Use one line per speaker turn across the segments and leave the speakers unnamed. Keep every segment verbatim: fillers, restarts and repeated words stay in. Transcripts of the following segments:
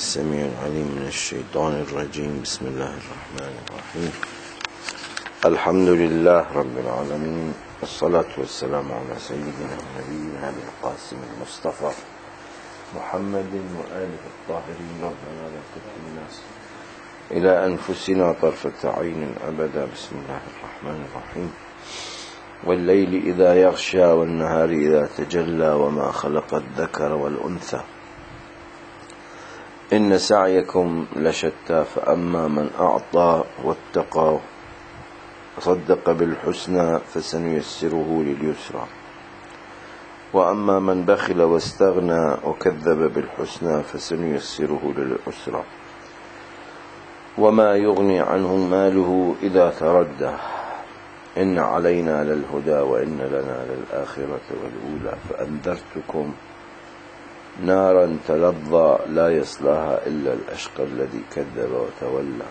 السميع العليم من الشيطان الرجيم. بسم الله الرحمن الرحيم. الحمد لله رب العالمين، والصلاة والسلام على سيدنا ونبينا القاسم المصطفى محمد وآله الطاهرين. ربنا لا تكلنا إلى أنفسنا طرفة عين أبدا. بسم الله الرحمن الرحيم. والليل إذا يغشى والنهار إذا تجلى وما خلق الذكر والأنثى إن سعيكم لشتى فأما من أعطى واتقى وصدق بالحسنى فسنيسره لليسرى وأما من بخل واستغنى وكذب بالحسنى فسنيسره للعسرى وما يغني عنه ماله إذا تردى إن علينا للهدى وإن لنا للآخرة والأولى فأنذرتكم نارا تلظى لا يصلاها إلا الأشقى الذي كذب وتولى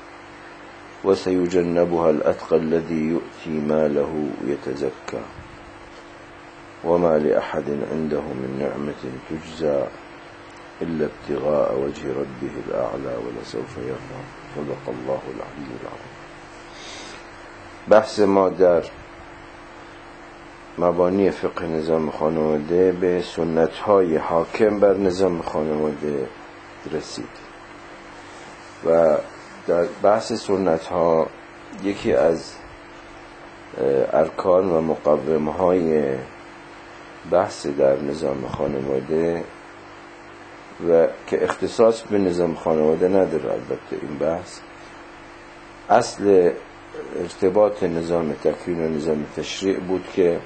وسيجنبها الأتقى الذي يؤتي ماله يتزكى وما لأحد عنده من نعمة تجزى إلا ابتغاء وجه ربه الأعلى ولسوف يرضى. صدق الله العلي العظيم. بحث ما در مبانی فقه نظام خانواده به سنت های حاکم بر نظام خانواده رسید و در بحث سنت ها یکی از ارکان و مقومه های بحث در نظام خانواده و که اختصاص به نظام خانواده نداره البته این بحث، اصل ارتباط نظام تکوین و نظام تشریع بود که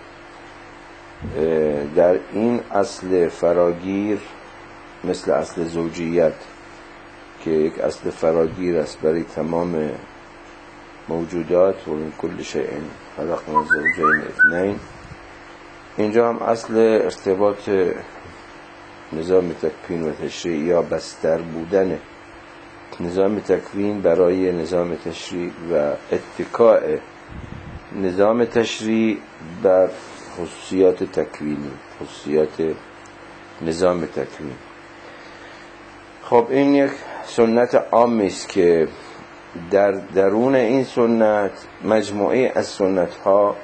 در این اصل فراگیر مثل اصل زوجیت که یک اصل فراگیر است برای تمام موجودات و من کل شیء خلقنا زوجین اثنین، اینجا هم اصل ارتباط نظام تکوین و تشریع یا بستر بودن نظام تکوین برای نظام تشریع و اتکاء نظام تشریع بر خصوصیات تکوینی، خصوصیات نظام تکوین. خب این یک سنت عامی است که در درون این سنت مجموعه از سنت ها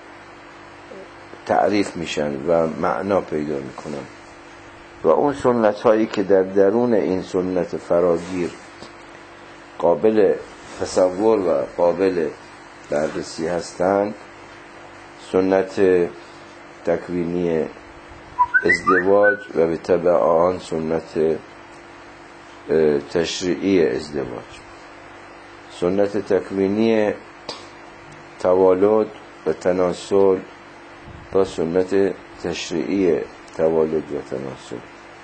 تعریف میشن و معنا پیدا میکنن و اون سنت هایی که در درون این سنت فراگیر قابل تصور و قابل بررسی هستند سنت تکوینی ازدواج و به تبع آن سنت تشریعی ازدواج، سنت تکوینی تولد و تناسل و سنت تشریعی تولد و تناسل،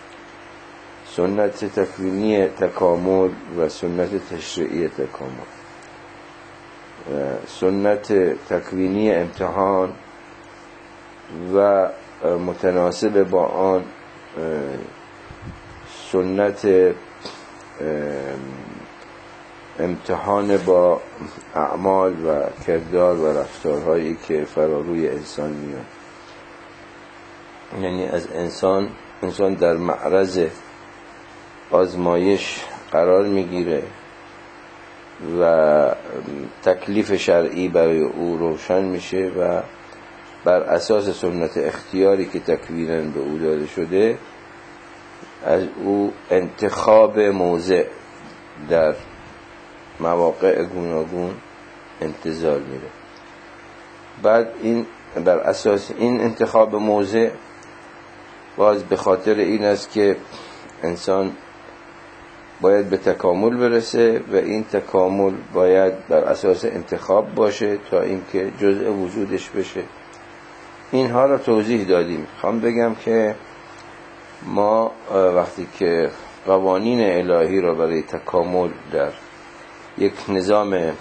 سنت تکوینی تکامل و سنت تشریعی تکامل، سنت تکوینی امتحان و متناسب با آن سنت امتحان با اعمال و کردار و رفتارهایی که فراروی انسان میاد. یعنی از انسان انسان در معرض آزمایش قرار میگیره و تکلیف شرعی برای او روشن میشه و بر اساس سنت اختیاری که تکویناً به او داده شده از او انتخاب موضع در مواقع گوناگون انتظار میره. بعد این بر اساس این انتخاب موضع باز به خاطر این است که انسان باید به تکامل برسه و این تکامل باید بر اساس انتخاب باشه تا اینکه جزء وجودش بشه. اینها را توضیح دادیم. خواهم بگم که ما وقتی که قوانین الهی را برای تکامل در یک نظام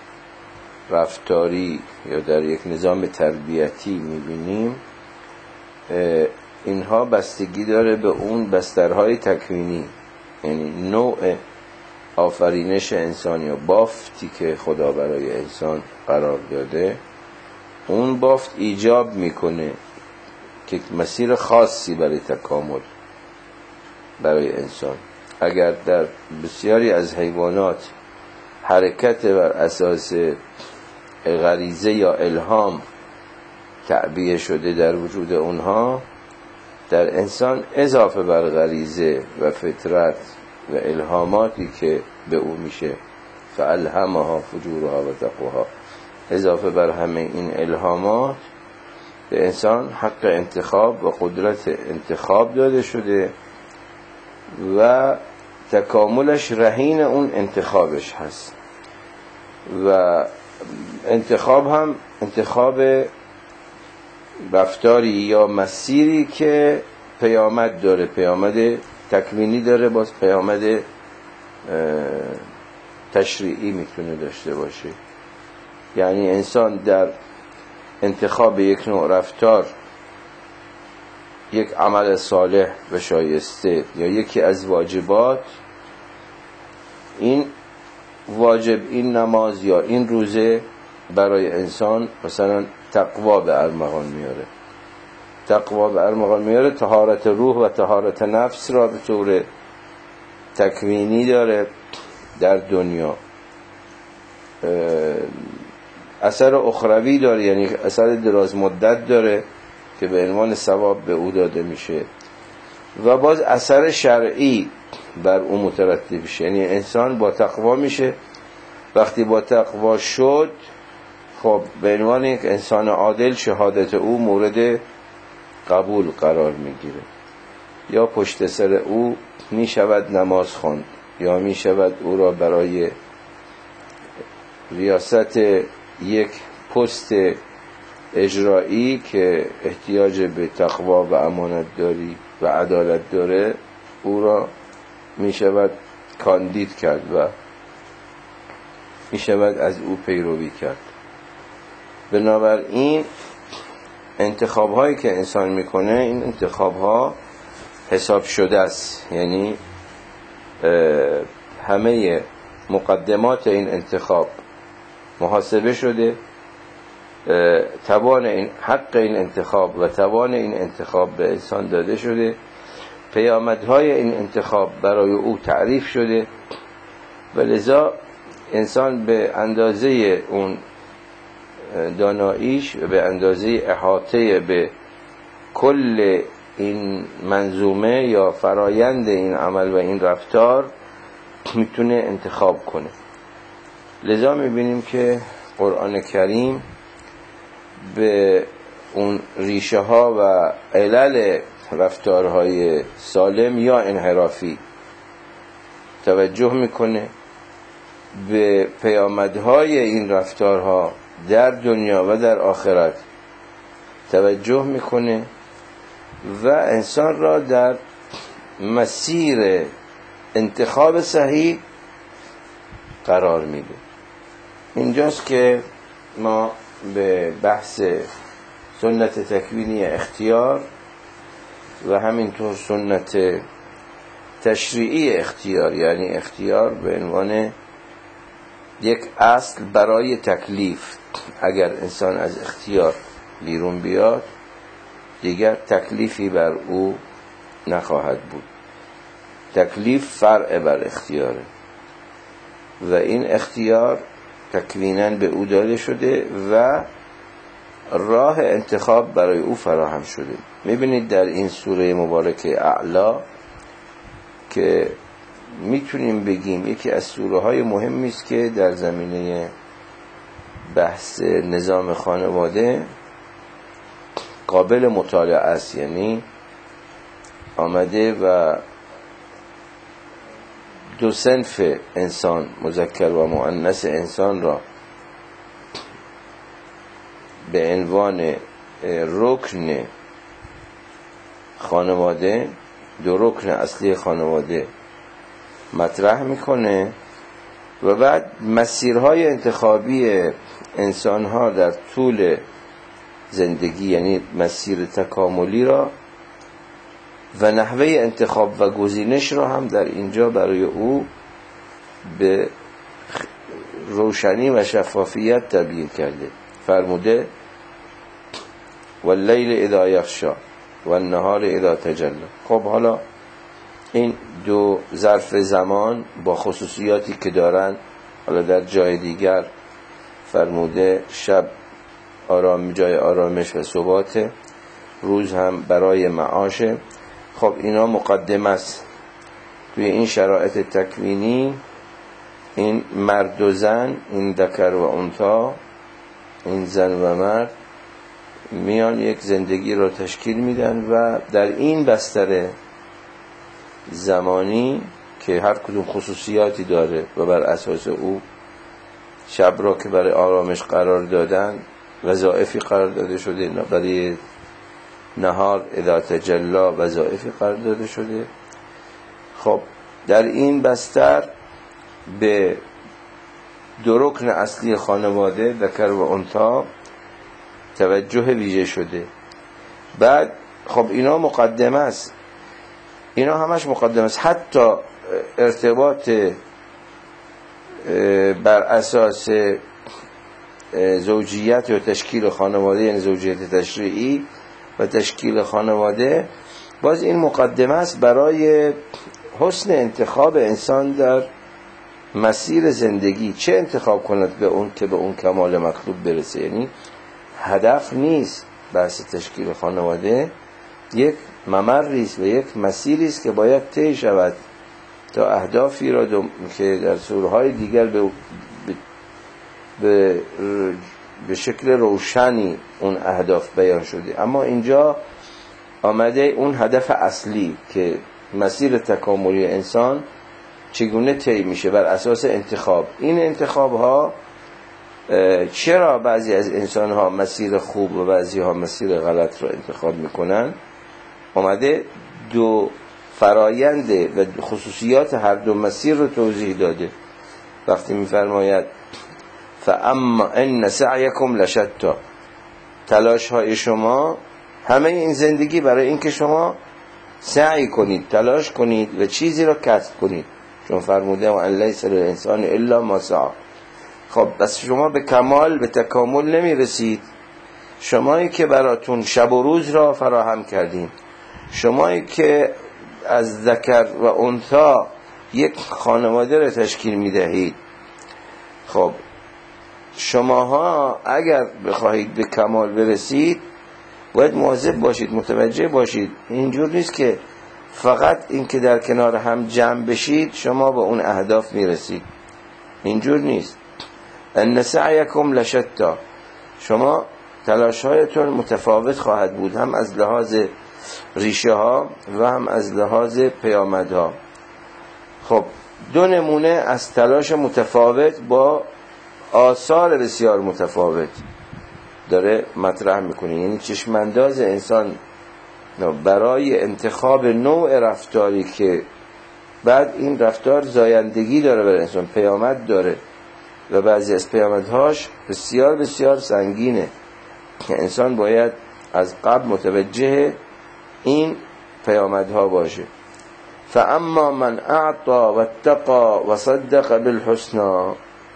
رفتاری یا در یک نظام تربیتی میبینیم، اینها بستگی داره به اون بسترهای تکوینی، یعنی نوع آفرینش انسان یا بافتی که خدا برای انسان قرار داده. اون بافت ایجاب میکنه که مسیر خاصی برای تکامل برای انسان اگر در بسیاری از حیوانات حرکت بر اساس غریزه یا الهام تعبیه شده در وجود اونها، در انسان اضافه بر غریزه و فطرت و الهاماتی که به او میشه فالهمها فجورها و تقواها، اضافه بر همه این الهامات به انسان حق انتخاب و قدرت انتخاب داده شده و تکاملش رهین اون انتخابش هست. و انتخاب هم انتخاب رفتاری یا مسیری که پیامد داره، پیامد تکوینی داره، باز پیامد تشریعی میتونه داشته باشه. یعنی انسان در انتخاب یک نوع رفتار، یک عمل صالح و شایسته یا یکی از واجبات، این واجب، این نماز یا این روزه برای انسان مثلا تقوا به ارمغان میاره، تقوا به ارمغان میاره، طهارت روح و طهارت نفس را به طور تکوینی داره در دنیا، اثر اخروی داره، یعنی اثر دراز مدت داره که به عنوان ثواب به او داده میشه، و باز اثر شرعی بر او مترتب میشه. یعنی انسان با تقوا میشه، وقتی با تقوا شد خب به عنوان یک انسان عادل شهادت او مورد قبول قرار میگیره، یا پشت سر او میشود نماز خواند، یا میشود او را برای ریاست یک پست اجرایی که احتیاج به تقوا و امانت داری و عدالت داره او را میشود کاندید کرد و میشود از او پیروی کرد. بنابراین انتخاب هایی که انسان میکنه این انتخاب ها حساب شده است، یعنی همه مقدمات این انتخاب محاسبه شده، توان این حق این انتخاب و توان این انتخاب به انسان داده شده، پیامدهای این انتخاب برای او تعریف شده، و لذا انسان به اندازه اون داناییش و به اندازه احاطه به کل این منظومه یا فرایند این عمل و این رفتار میتونه انتخاب کنه. لذا میبینیم که قرآن کریم به اون ریشه ها و علل رفتارهای سالم یا انحرافی توجه میکنه، به پیامدهای این رفتارها در دنیا و در آخرت توجه میکنه و انسان را در مسیر انتخاب صحیح قرار میده. اینجاست که ما به بحث سنت تکوینی اختیار و همینطور سنت تشریعی اختیار، یعنی اختیار به عنوان یک اصل برای تکلیف، اگر انسان از اختیار بیرون بیاد دیگر تکلیفی بر او نخواهد بود. تکلیف فرع بر اختیاره و این اختیار تکویناً به او داده شده و راه انتخاب برای او فراهم شده. میبینید در این سوره مبارکه اعلی که میتونیم بگیم یکی از سوره های مهمی است که در زمینه بحث نظام خانواده قابل مطالعه است، یعنی آمده و دو صنف انسان، مذکر و مؤنث انسان را به عنوان رکن خانواده، دو رکن اصلی خانواده مطرح میکنه و بعد مسیرهای انتخابی انسانها در طول زندگی، یعنی مسیر تکاملی را و نحوه انتخاب و گزینش را هم در اینجا برای او به روشنی و شفافیت تبیین کرده. فرموده واللیل اذا یغشی والنهار اذا تجلی. خب حالا این دو ظرف زمان با خصوصیاتی که دارن، حالا در جای دیگر فرموده شب آرام جای آرامش و ثبات، روز هم برای معاشه. خب اینا مقدمه است. توی این شرایط تکوینی این مرد و زن، این ذکر و انثی، این زن و مرد میان یک زندگی رو تشکیل میدن و در این بستر زمانی که هر کدوم خصوصیاتی داره و بر اساس او شب را که برای آرامش قرار دادن وظایفی قرار داده شده، برای نهار اذا تجلا وظایفی قرار داده شده. خب در این بستر به دو رکن اصلی خانواده ذکر و انثی توجه ویژه شده. بعد خب اینا مقدمه است، اینا همش مقدمه است. حتی ارتباط بر اساس زوجیت و تشکیل خانواده، یعنی زوجیت تشریعی و تشکیل خانواده، باز این مقدمه است برای حسن انتخاب انسان در مسیر زندگی. چه انتخاب کند به اون که به اون کمال مطلوب برسه. یعنی هدف نیست بحث تشکیل خانواده، یک ممری است و یک مسیری است که باید طی شود تا اهدافی را که در سوره‌های دیگر به به به شکل روشنی اون اهداف بیان شده. اما اینجا آمده اون هدف اصلی که مسیر تکاملی انسان چگونه طی میشه بر اساس انتخاب. این انتخاب ها چرا بعضی از انسان ها مسیر خوب و بعضی ها مسیر غلط را انتخاب میکنن، آمده دو فرایند و خصوصیات هر دو مسیر رو توضیح داده. وقتی میفرماید فاما ان سعیکم لشتی، تلاش های شما، همه این زندگی برای اینکه شما سعی کنید، تلاش کنید و چیزی را کسب کنید، چون فرموده و ان لیس للانسان الا ما سعی. خب بس شما به کمال، به تکامل نمیرسید. شمایی که براتون شب و روز را فراهم کردیم، شمایی که از ذکر و انثی یک خانواده را تشکیل میدهید، خب شماها اگر بخواهید به کمال برسید باید مواظب باشید، متوجه باشید. اینجور نیست که فقط این که در کنار هم جمع بشید شما به اون اهداف میرسید. اینجور نیست. ان سعیکم لشتی، شما تلاش‌هایتون متفاوت خواهد بود، هم از لحاظ ریشه ها و هم از لحاظ پیامدها. خب دو نمونه از تلاش متفاوت با آثار بسیار متفاوت داره مطرح میکنه. یعنی چشمانداز انسان برای انتخاب نوع رفتاری که بعد این رفتار زایندگی داره برای انسان، پیامد داره و بعضی از پیامدهاش بسیار بسیار سنگینه که انسان باید از قبل متوجه این پیامدها باشه. فاما من اعطى واتقى وصدق بالحسنى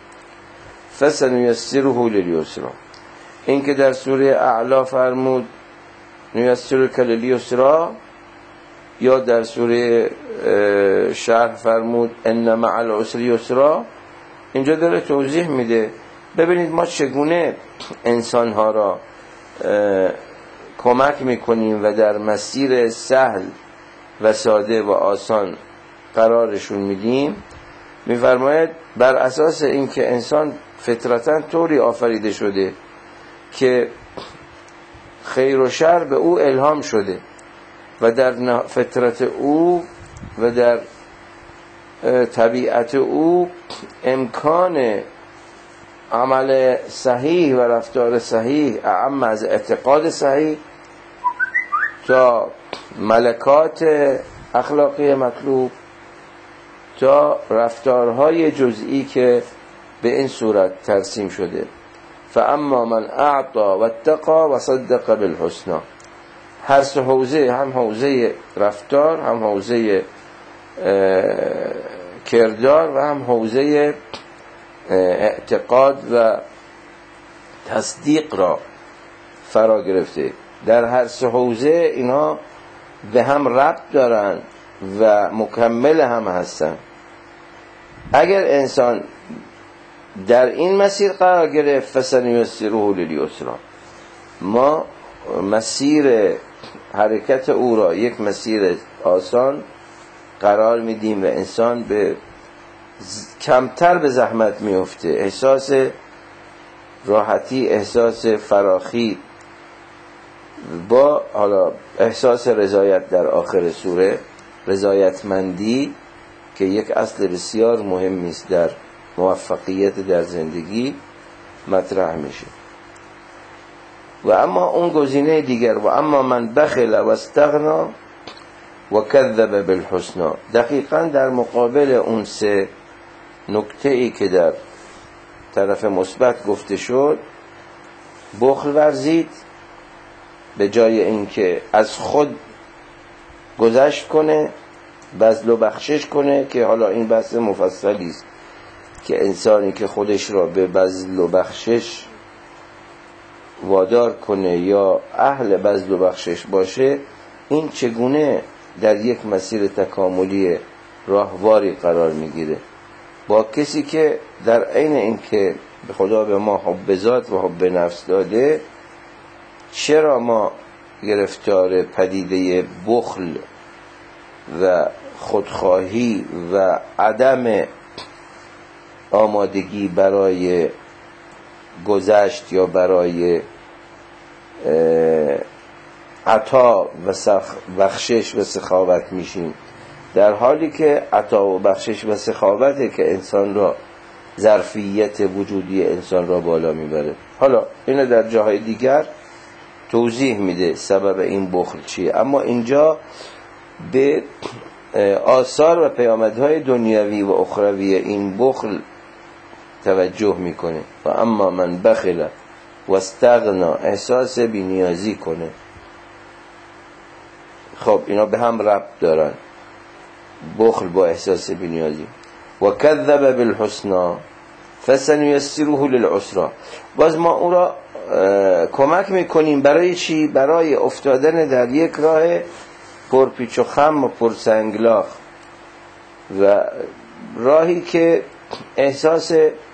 فسنيسره لليسرى، این که در سوره اعلا فرمود نیسرک لليسرى، یا در سوره شرح فرمود ان مع العسر یسرا، اینجا داره توضیح میده. ببینید ما چگونه انسانها را کمک میکنیم و در مسیر سهل و ساده و آسان قرارشون میدیم. میفرماید بر اساس اینکه انسان فطرتاً طوری آفریده شده که خیر و شر به او الهام شده و در فطرت او و در طبیعت او امکان عمل صحیح و رفتار صحیح، اعم از اعتقاد صحیح تا ملکات اخلاقی مطلوب تا رفتارهای جزئی که به این صورت ترسیم شده. فاما من اعطى واتقى وصدق بالحسنى، هر سه حوزه، هم حوزه رفتار، هم حوزه کردار و هم حوزه اعتقاد و تصدیق را فرا گرفته. در هر سه حوزه اینا به هم ربط دارن و مکمل هم هستن. اگر انسان در این مسیر قرار گرفت فسنیسره للیسری، ما مسیر حرکت او را یک مسیر آسان قرار میدیم و انسان به کمتر به زحمت میفته، احساس راحتی، احساس فراخی با حالا احساس رضایت در آخر سوره، رضایتمندی که یک اصل بسیار مهمی است در موفقیت در زندگی مطرح میشه. و اما اون گزینه دیگر، و اما من بخل و استغنا و کذب بالحسنى، دقیقاً در مقابل اون سه نکته ای که در طرف مثبت گفته شد، بخل ورزید به جای اینکه از خود گذشت کنه، بذل و بخشش کنه، که حالا این بحث مفصلی است که انسانی که خودش را به بذل و بخشش وادار کنه یا اهل بذل و بخشش باشه، این چگونه در یک مسیر تکاملی راهواری قرار میگیره با کسی که در عین اینکه به خدا به ما حب ذات و حب نفس داده، چرا ما گرفتار پدیده بخل و خودخواهی و عدم آمادگی برای گذشت یا برای عطا و بخشش و سخاوت میشیم، در حالی که عطا و بخشش و سخاوته که انسان را، ظرفیت وجودی انسان را بالا میبره. حالا اینو در جاهای دیگر توضیح میده سبب این بخل چیه، اما اینجا به آثار و پیامدهای دنیوی و اخروی این بخل توجه میکنه. و اما من بخل و استغنا، احساس بی‌نیازی کنه. خب اینا به هم ربط دارن، بخل با احساس بی‌نیازی. و کذب بالحسنى فسنیسره للعسری، باز ما او را کمک میکنیم برای چی؟ برای افتادن در یک راه پرپیچ و خم و پرسنگلاخ، و راهی که احساس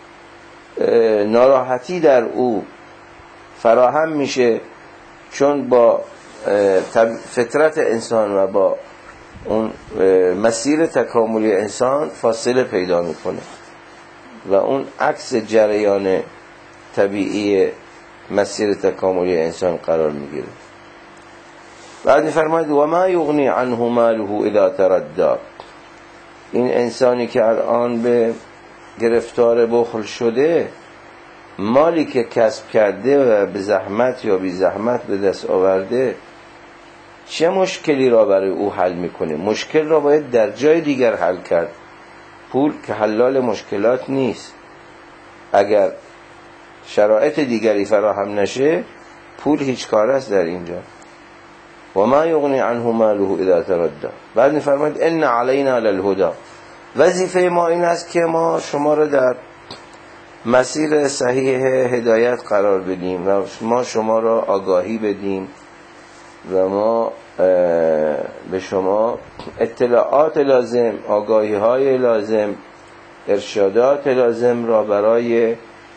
ناراحتی در او فراهم میشه، چون با فطرت انسان و با اون مسیر تکاملی انسان فاصله پیدا میکنه و اون عکس جریان طبیعی مسیر تکاملی انسان قرار میگیره. بعد میفرماید و ما یغنی عنه ماله اذا تردى، این انسانی که الان به گرفتار بخل شده، مالی که کسب کرده و به زحمت یا بی زحمت به دست آورده، چه مشکلی را برای او حل میکنه؟ مشکل را باید در جای دیگر حل کرد. پول که حلال مشکلات نیست. اگر شرایط دیگری فراهم نشه، پول هیچ کار است در اینجا. و ما یغنی عنه ماله اذا تردى. بعد میفرماید ان علینا للهدى، وظیفه ما این است که ما شما را در مسیر صحیح هدایت قرار بدیم و ما شما را آگاهی بدیم و ما به شما اطلاعات لازم، آگاهی های لازم، ارشادات لازم را برای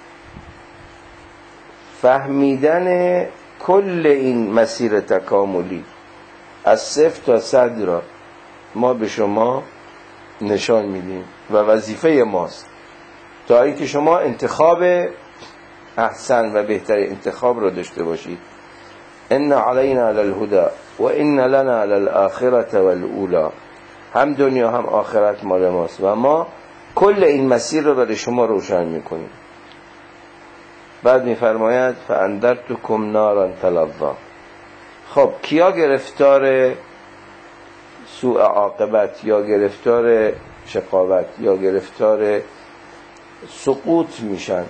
فهمیدن کل این مسیر تکاملی از صفر تا صد را ما به شما نشان میدیم و وظیفه ماست تا اینکه شما انتخاب احسن و بهترین انتخاب را داشته باشید. ان علینا للهدى و ان لنا للآخرة والاولی، هم دنیا هم آخرت مال ماست و ما کل این مسیر رو برای شما روشن میکنیم. بعد میفرماید فاندرتکم نارا تلظی. خب کیا گرفتار سوء عاقبت یا گرفتار شقاوت یا گرفتار سقوط میشن؟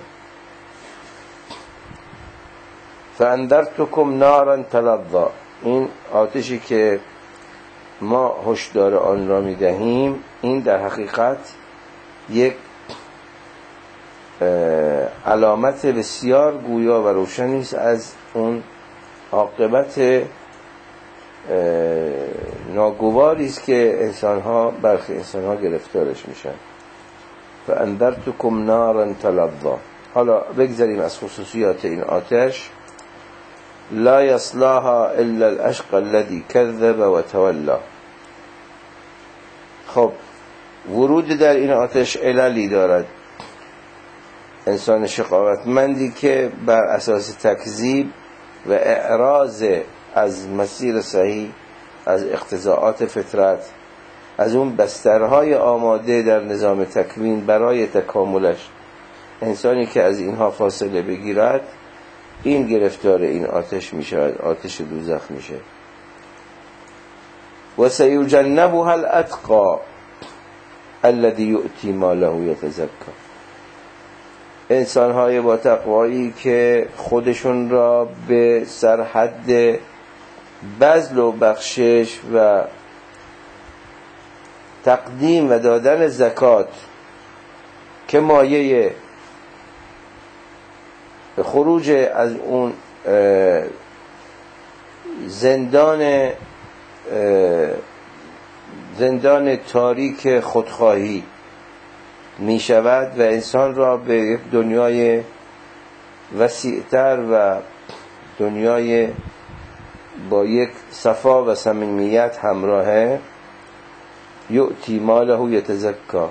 فاندرتکم نارا تلظی، این آتشی که ما هشدار آن را میدهیم، این در حقیقت یک علامت بسیار گویا و روشنی است از اون عاقبت ناگواری است که انسان‌ها برخی انسان‌ها گرفتارش میشن. فانذرتکم نارا تلظی. حالا بگذاریم از خصوصیات این آتش. لا یصلاها الا الاشقى الذي كذب وتولى. خب ورود در این آتش عللی دارد. انسان شقاوتمندی که بر اساس تکذیب و اعراض از مسیر صحیح، از اقتضاعات فطرت، از اون بسترهای آماده در نظام تکوین برای تکاملش، انسانی که از اینها فاصله بگیرد، این گرفتار این آتش می شود، آتش دوزخ میشه. و سیجنبها الاتقی الذی یؤتی ماله یتزکی. انسان‌های با تقوایی که خودشون را به سرحد بذل و بخشش و تقدیم و دادن زکات که مایه خروج از اون زندان زندان تاریک خودخواهی می شود و انسان را به یک دنیای وسیعتر و دنیای با یک صفا و صمیمیت همراهه. یؤتی ماله یتزکی.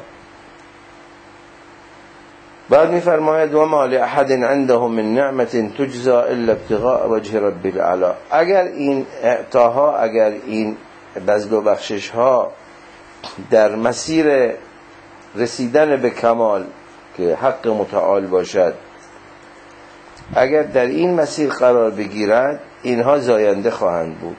بعد می فرماید و ما لأحد عنده من نعمت تجزى الا ابتغاء وجه رب الاعلی. اگر این اعطاها، اگر این بذل و بخشش ها در مسیر رسیدن به کمال که حق متعال باشد، اگر در این مسیر قرار بگیرد، اینها زاینده خواهند بود.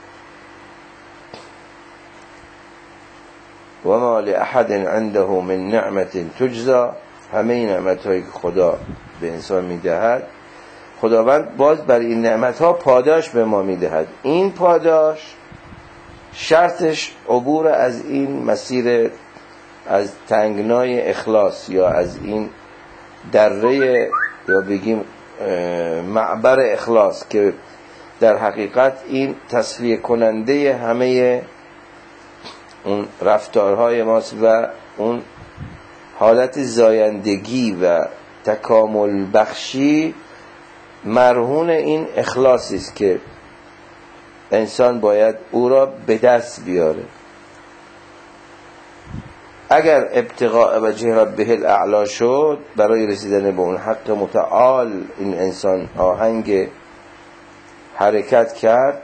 و ما لأحد عنده من نعمت تجزى. همه نعمت‌هایی که خدا به انسان میدهد، خداوند باز بر این نعمت‌ها پاداش به ما میدهد. این پاداش شرطش عبور از این مسیر، از تنگنای اخلاص، یا از این دره، یا بگیم معبر اخلاص، که در حقیقت این تسلیه کننده همه اون رفتارهای ماست و اون حالت زایندگی و تکامل بخشی مرهون این اخلاصی است که انسان باید او را به دست بیاره. اگر ابتغاء وجه ربه الاعلی شد، برای رسیدن به اون حق متعال این انسان آهنگ حرکت کرد.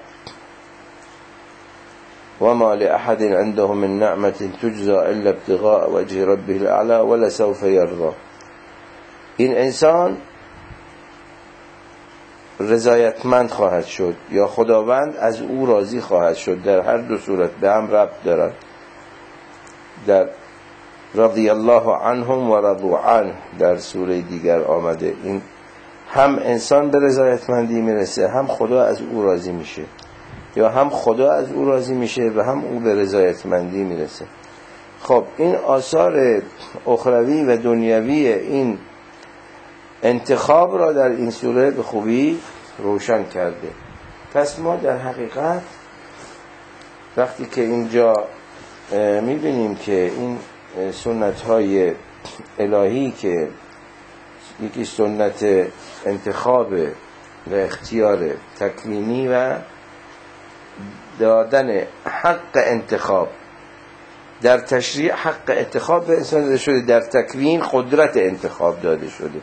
و ما لأحد عنده من نعمت تجزى الا ابتغاء وجه ربه الاعلی ولسوف یرضی. این انسان رضایتمند خواهد شد یا خداوند از او راضی خواهد شد. در هر دو صورت به هم ربط دارد. در رضی الله عنهم و رضوا عنه در سوره دیگر آمده. این هم انسان به رضایتمندی میرسه، هم خدا از او راضی میشه، یا هم خدا از او راضی میشه و هم او به رضایتمندی میرسه. خب این آثار اخروی و دنیوی این انتخاب را در این سوره به خوبی روشن کرده. پس ما در حقیقت وقتی که اینجا میبینیم که این سنت های الهی که یکی سنت انتخاب و اختیار تکوینی و دادن حق انتخاب، در تشریع حق انتخاب به انسان داده شده، در تکوین قدرت انتخاب داده شده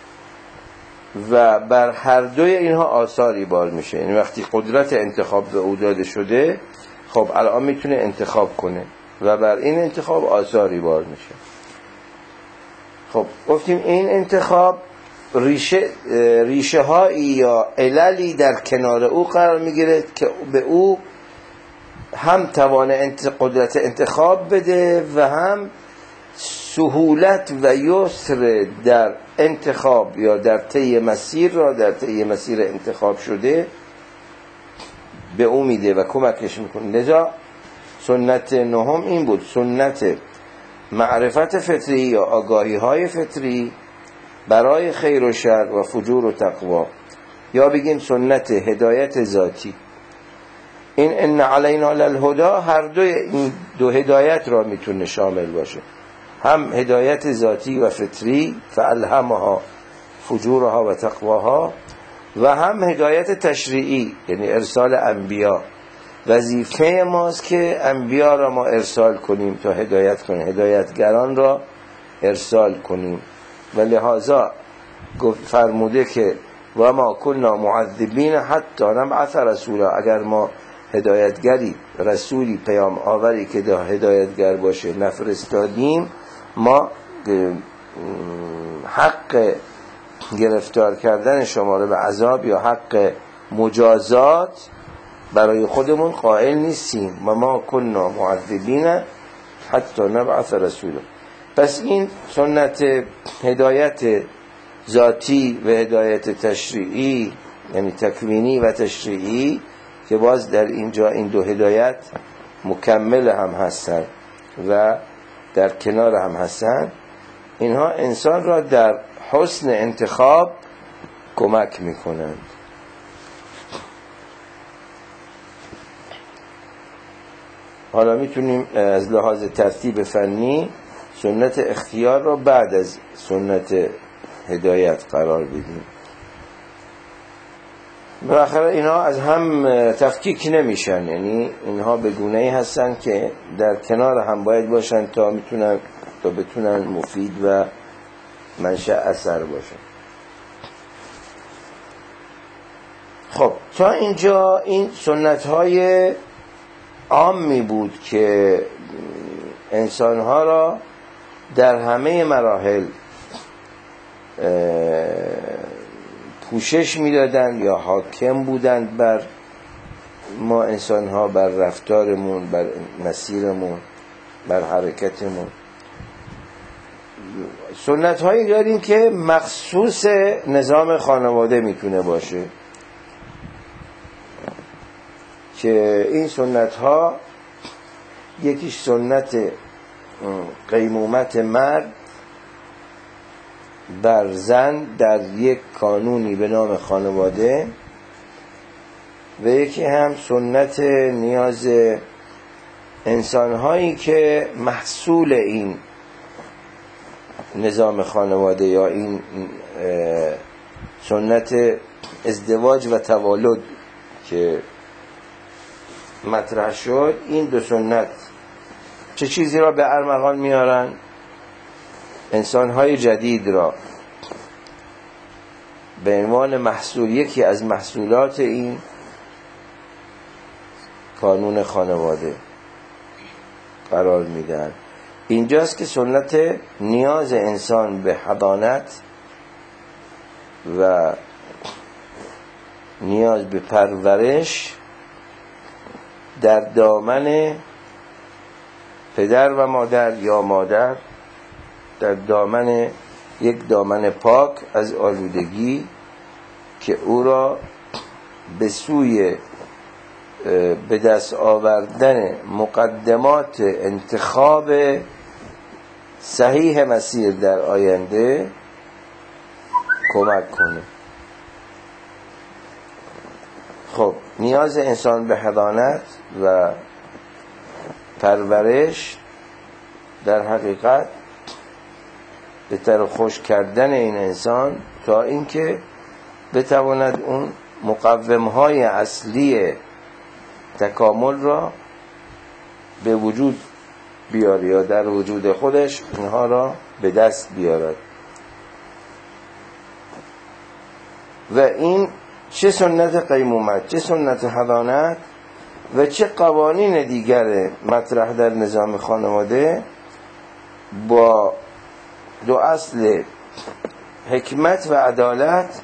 و بر هر دوی اینها آثاری بار میشه. یعنی وقتی قدرت انتخاب به او داده شده، خب الان میتونه انتخاب کنه و بر این انتخاب آثاری بار میشه. خب گفتیم این انتخاب ریشه ریشه هایی یا عللی در کنار او قرار میگیره که به او هم توان انت قدرت انتخاب بده و هم سهولت و یسر در انتخاب یا در طی مسیر را در طی مسیر انتخاب شده به او میده و کمکش میکنه. لذا سنت نهم این بود، سنت معرفت فطری یا آگاهی های فطری برای خیر و شر و فجور و تقوا، یا بگیم سنت هدایت ذاتی. این ان علینا للهدی هر دو این دو هدایت را میتونه شامل باشه، هم هدایت ذاتی و فطری فالهمها فجورها و تقواها، و هم هدایت تشریعی یعنی ارسال انبیا. وظیفه ماست که انبیا را ما ارسال کنیم تا هدایت کنیم، هدایتگران را ارسال کنیم. و لذا فرموده که و ما کنا معذبین حتی نبعث رسولا، اگر ما هدایتگری رسولی پیام آوری که دا هدایتگر باشه نفرستادیم، ما حق گرفتار کردن شما رو به عذاب یا حق مجازات برای خودمون قائل نیستیم. و ما کنا معذبین حتی نبعث رسولا. پس این سنت هدایت ذاتی و هدایت تشریعی یعنی تکوینی و تشریعی که باز در اینجا این دو هدایت مکمل هم هستن و در کنار هم هستن، اینها انسان را در حسن انتخاب کمک میکنند. حالا میتونیم از لحاظ ترتیب فنی سنت اختیار را بعد از سنت هدایت قرار بدیم. بالاخره اینها از هم تفکیک نمیشن، یعنی اینها به گونه‌ای هستن که در کنار هم باید باشن تا میتونن تا بتونن مفید و منشأ اثر باشن. خب تا اینجا این سنت‌های عامی بود که انسان‌ها را در همه مراحل پوشش میدادن یا حاکم بودند بر ما انسان‌ها، بر رفتارمون، بر مسیرمون، بر حرکتمون. سنت‌هایی داریم که مخصوص نظام خانواده میتونه باشه که این سنت‌ها یکیش سنت قیمومت مرد بر زن در یک کانونی به نام خانواده، و یکی هم سنت نیاز انسان‌هایی که محصول این نظام خانواده یا این سنت ازدواج و تولد که مطرح شد، این دو سنت چه چیزی را به ارمغان میارن؟ انسان‌های جدید را به عنوان محصول، یکی از محصولات این قانون خانواده قرار میدن. اینجاست که سنت نیاز انسان به حضانت و نیاز به پرورش در دامن پدر و مادر یا مادر در دامن یک دامن پاک از آلودگی که او را به سوی به دست آوردن مقدمات انتخاب صحیح مسیر در آینده کمک کنه. خب نیاز انسان به حضانت و پرورش در حقیقت به طور خوش کردن این انسان تا اینکه بتواند اون مقوم‌های اصلی تکامل را به وجود بیاره یا در وجود خودش اینها را به دست بیارد. و این چه سنت قیمومت، چه سنت حضانت و چه قوانین دیگر مطرح در نظام خانواده با دو اصل حکمت و عدالت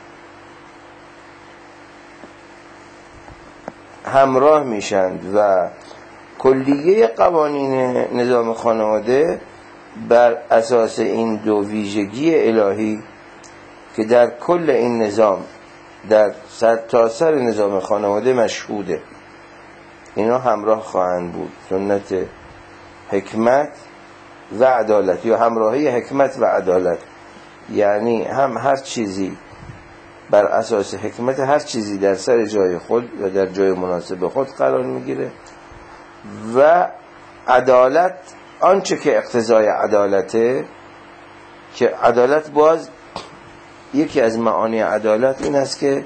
همراه میشند و کلیه قوانین نظام خانواده بر اساس این دو ویژگی الهی که در کل این نظام در سرتاسر نظام خانواده مشهوده، اینا همراه خواهند بود. سنت حکمت و عدالت یا همراهی حکمت و عدالت، یعنی هم هر چیزی بر اساس حکمت هر چیزی در سر جای خود و در جای مناسب خود قرار میگیره و عدالت آنچه که اقتضای عدالته، که عدالت باز یکی از معانی عدالت این است که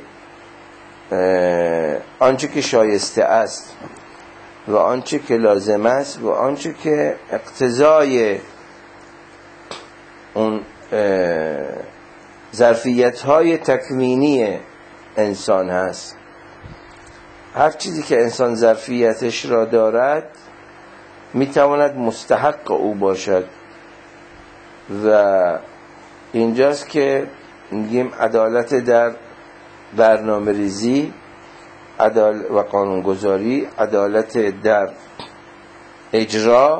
آنچه که شایسته است و آنچه که لازم است و آنچه که اقتضای اون ظرفیت‌های تکوینی انسان هست. هر چیزی که انسان ظرفیتش را دارد میتواند مستحق او باشد و اینجاست که میگیم عدالت در برنامه ریزی عدالت و قانونگذاری، عدالت در اجرا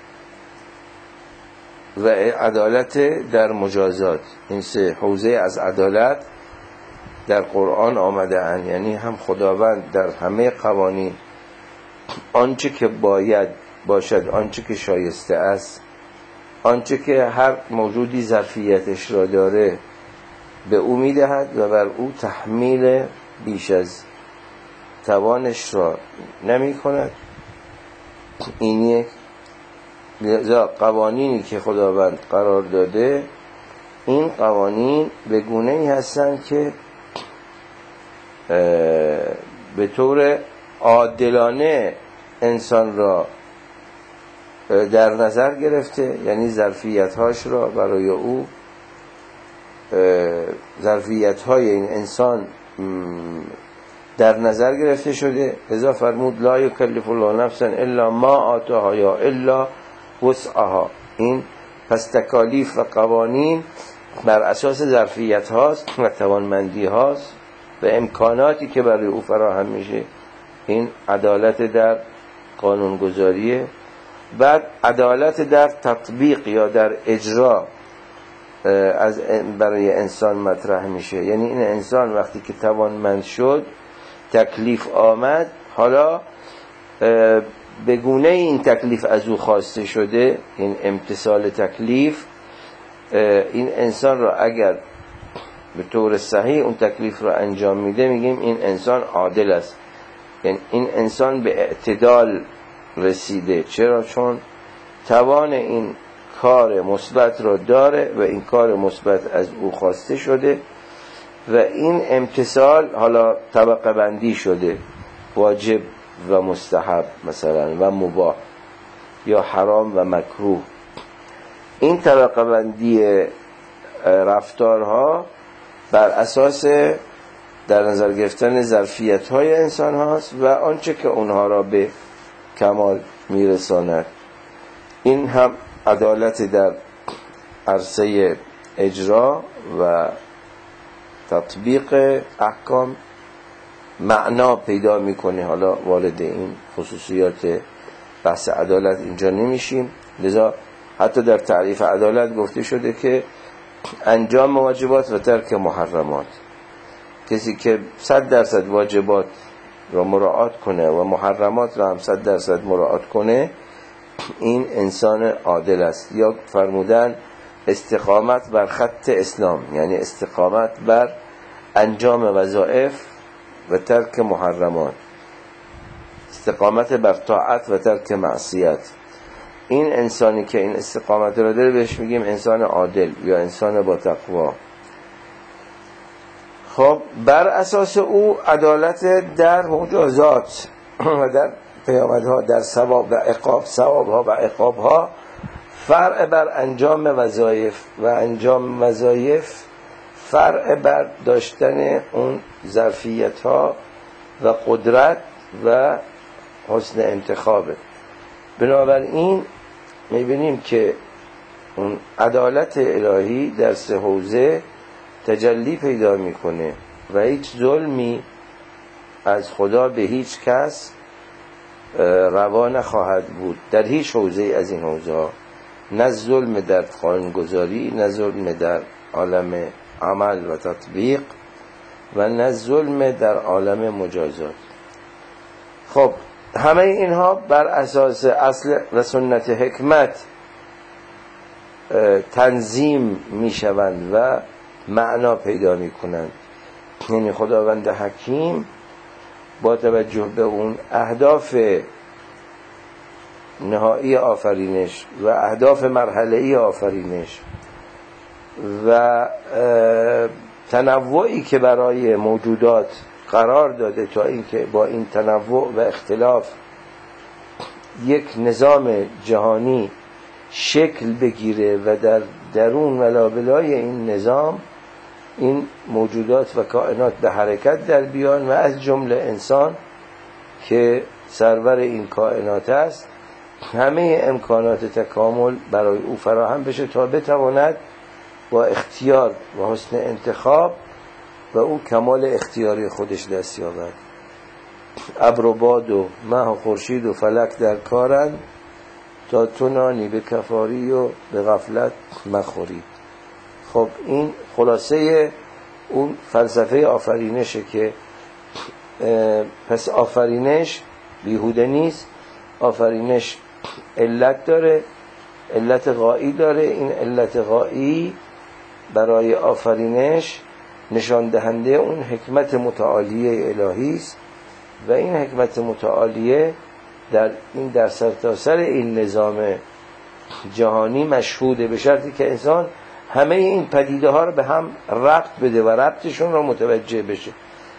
و عدالت در مجازات. این سه حوزه از عدالت در قرآن آمده اند، یعنی هم خداوند در همه قوانین آنچه که باید باشد، آنچه که شایسته است، آنچه که هر موجودی ظرفیتش را داره به او میدهد و بر او تحمیل بیش از توانش را نمی کند. این یک لذا قوانینی که خداوند قرار داده، این قوانین به گونه‌ای هستند که به طور عادلانه انسان را در نظر گرفته، یعنی ظرفیت‌هاش را برای او، ظرفیت‌های این انسان در نظر گرفته شده. لذا فرمود لا یکلف الله نفسا الا ما آتاها یا الا وسعها. این پس تکالیف و قوانین بر اساس ظرفیت هاست و توانمندی هاست و امکاناتی که برای او فراهم میشه. این عدالت در قانونگذاریه. بعد عدالت در تطبیق یا در اجرا از برای انسان مطرح میشه، یعنی این انسان وقتی که توانمند شد، تکلیف آمد، حالا به گونه این تکلیف از او خواسته شده، این امتثال تکلیف، این انسان را اگر به طور صحیح اون تکلیف را انجام میده، میگیم این انسان عادل است، یعنی این انسان به اعتدال رسیده. چرا؟ چون توان این کار مثبت را داره و این کار مثبت از او خواسته شده و این امتثال حالا طبقه بندی شده، واجب و مستحب مثلا و مباح یا حرام و مکروه. این طبقه بندی رفتارها بر اساس در نظر گرفتن ظرفیت‌های انسان هاست و آنچه که اونها را به کمال میرساند. این هم عدالت در عرصه اجرا و تطبیق احکام معنا پیدا میکنه. حالا وارد این خصوصیات بحث عدالت اینجا نمیشیم، لذا حتی در تعریف عدالت گفته شده که انجام واجبات و ترک محرمات. کسی که صد درصد واجبات را مراعات کنه و محرمات را هم صد درصد مراعات کنه، این انسان عادل است. یا فرمودن استقامت بر خط اسلام، یعنی استقامت بر انجام وظایف و ترک محرمات، استقامت بر طاعت و ترک معصیت. این انسانی که این استقامت را داره بهش میگیم انسان عادل یا انسان با تقوا. خب بر اساس او عدالت در مجازات و در پیامدها، در ثواب و عقاب، ثوابها و عقابها، فرع بر انجام وظایف و انجام وظایف فرع بر داشتن اون ظرفیت‌ها و قدرت و حسن انتخابه. بنابراین می‌بینیم که اون عدالت الهی در سه حوزه تجلی پیدا میکنه و هیچ ظلمی از خدا به هیچ کس روا نخواهد بود در هیچ حوزه از این حوزه ها، نه ظلم در قانونگذاری، نه ظلم در عالم عمل و تطبیق و نه ظلم در عالم مجازات. خب همه اینها بر اساس اصل و سنت حکمت تنظیم می شوند و معنا پیدا می کنند. یعنی خداوند حکیم با توجه به اون اهداف نهایی آفرینش و اهداف مرحله‌ای آفرینش و تنوعی که برای موجودات قرار داده تا اینکه با این تنوع و اختلاف یک نظام جهانی شکل بگیره و در درون و لابلای این نظام این موجودات و کائنات به حرکت در بیان و از جمله انسان که سرور این کائنات است همه امکانات تکامل برای او فراهم بشه تا بتواند با اختیار و حسن انتخاب و او کمال اختیاری خودش دست یابد. ابر و باد و مه و خورشید و فلک در کارند تا تو نانی به کفاری و به غفلت مخوری. خب این خلاصه اون فلسفه آفرینشه که پس آفرینش بیهوده نیست، آفرینش علت داره، علت غایی داره. این علت غایی برای آفرینش نشان دهنده اون حکمت متعالیه الهی است و این حکمت متعالیه در این در سرتاسر این نظام جهانی مشهوده، به شرطی که انسان همه این پدیده ها رو به هم ربط بده و ربطشون رو متوجه بشه.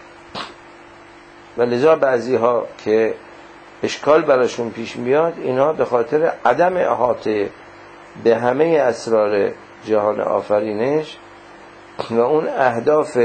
و لذا بعضی ها که اشکال براشون پیش میاد اینها به خاطر عدم احاطه به همه اسرار جهان آفرینش و اون اهداف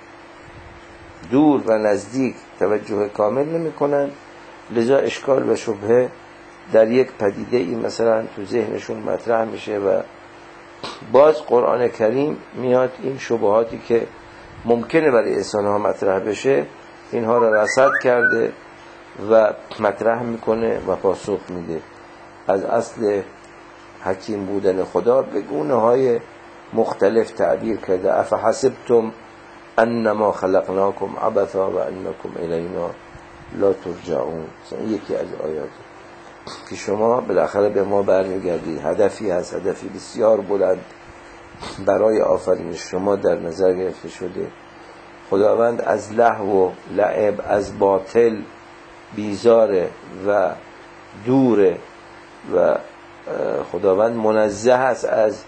دور و نزدیک توجه کامل نمی کنن، لذا اشکال و شبهه در یک پدیده ای مثلا تو ذهنشون مطرح میشه و باز قرآن کریم میاد این شبهاتی که ممکنه برای انسان ها مطرح بشه اینها را رصد کرده و مطرح میکنه و پاسخ میده. از اصل حکیم بودن خدا به گونه های مختلف تعبیر کرده. افحسبتم انما خلقناکم عبثا و انکم الینا لا ترجعون. یکی از آیات که شما بالاخره به ما برمیگردید. هدفی هست، هدفی بسیار بلند برای آفرینش شما در نظر گرفته شده. خداوند از لهو و لعب، از باطل بیزاره و دوره و خداوند منزه است از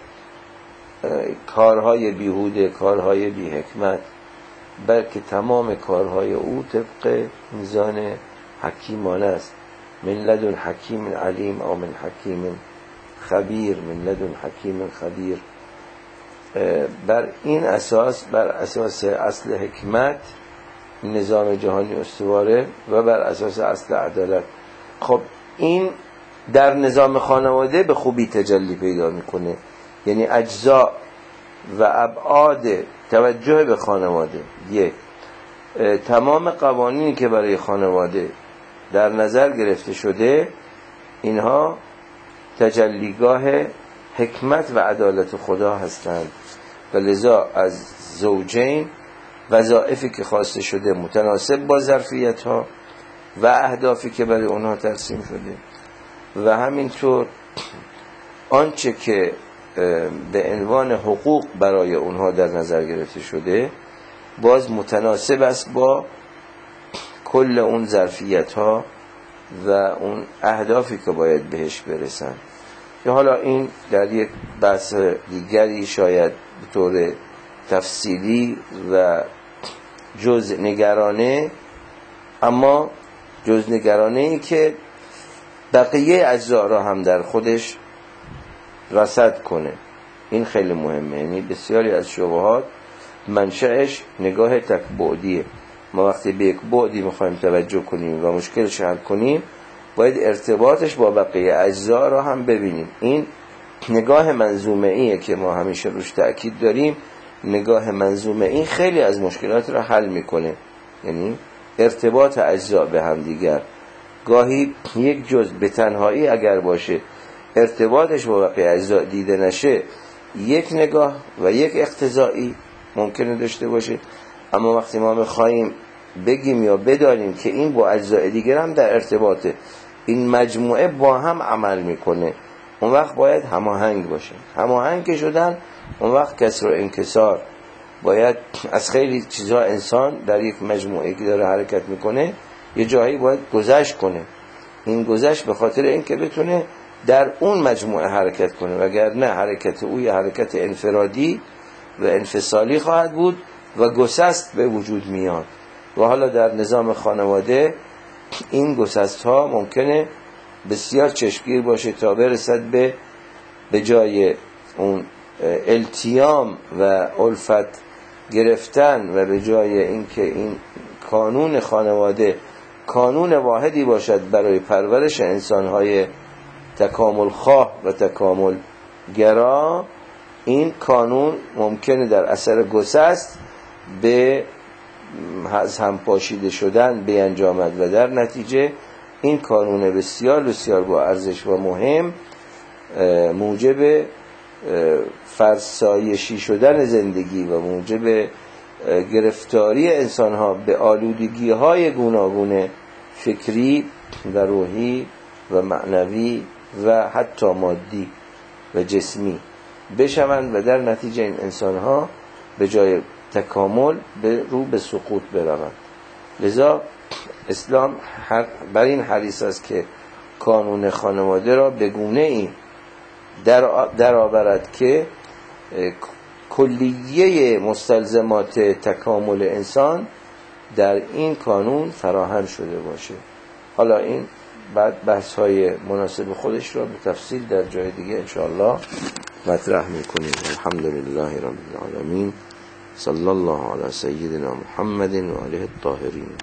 کارهای بیهوده، کارهای بی حکمت، بلکه تمام کارهای او طبق میزان حکیمانه است. من لدن حکیم علیم او من حکیم خبیر، من لدن حکیم خبیر. بر این اساس، بر اساس اصل حکمت نظام جهانی استواره و بر اساس اصل عدالت. خب این در نظام خانواده به خوبی تجلی پیدا میکنه، یعنی اجزا و ابعاد توجه به خانواده. یک، تمام قوانینی که برای خانواده در نظر گرفته شده اینها تجلیگاه حکمت و عدالت خدا هستند و لذا از زوجین وظایفی که خواسته شده متناسب با ظرفیت ها و اهدافی که برای اونها ترسیم شده و همینطور آنچه که به عنوان حقوق برای اونها در نظر گرفته شده باز متناسب است با کل اون ظرفیت ها و اون اهدافی که باید بهش برسن. که حالا این در یک بحث دیگری شاید به طور تفصیلی و جز نگرانه، اما جز نگرانه ای که بقیه اجزا را هم در خودش رصد کنه. این خیلی مهمه. یعنی بسیاری از شبهات منشأش نگاه تک بعدیه. ما وقتی به یک بعدی میخوایم توجه کنیم و مشکلش حل کنیم باید ارتباطش با بقیه اجزا را هم ببینیم. این نگاه منظومه ایه که ما همیشه روش تأکید داریم. نگاه منظومه این خیلی از مشکلات را حل میکنه، یعنی ارتباط اجزا به هم دیگر. گاهی یک جزء به تنهایی اگر باشه ارتباطش با بقیه اجزا دیده نشه یک نگاه و یک اقتضایی ممکنه داشته باشه، اما وقتی ما میخواییم بگیم یا بدانیم که این با اجزای دیگر هم در ارتباطه، این مجموعه با هم عمل میکنه، اون وقت باید هماهنگ باشه. هماهنگ که شدن اون وقت کسر و انکسار باید از خیلی چیزها انسان در یک مجموعه که داره حرکت میکنه یه جایی باید گذشت کنه. این گذشت به خاطر اینکه بتونه در اون مجموعه حرکت کنه، وگرنه حرکت او یه حرکت انفرادی و انفصالی خواهد بود و گسست به وجود میاد. و حالا در نظام خانواده این گسست ها ممکنه بسیار چشمگیر باشه تا برسد به به جای اون التیام و الفت گرفتن و به جای اینکه این کانون خانواده کانون واحدی باشد برای پرورش انسان‌های تکامل خواه و تکامل گرا، این کانون ممکنه در اثر گسست به از هم پاشیده شدن بیانجامد و در نتیجه این کانون بسیار بسیار با ارزش و مهم موجب فرسایشی شدن زندگی و موجب گرفتاری انسان‌ها به آلودگی‌های گوناگون فکری و روحی و معنوی و حتی مادی و جسمی بشوند و در نتیجه این انسان‌ها به جای تکامل به رو به سقوط بروند. لذا اسلام بر این حریص است که کانون خانواده را به گونه‌ای در در آورد که کلیه مستلزمات تکامل انسان در این کانون فراهم شده باشه. حالا این بعد بحث های مناسب خودش را به تفصیل در جای دیگه انشاءالله مطرح میکنیم. الحمدلله رب العالمین، صلی الله علی سیدنا محمد و آله الطاهرین.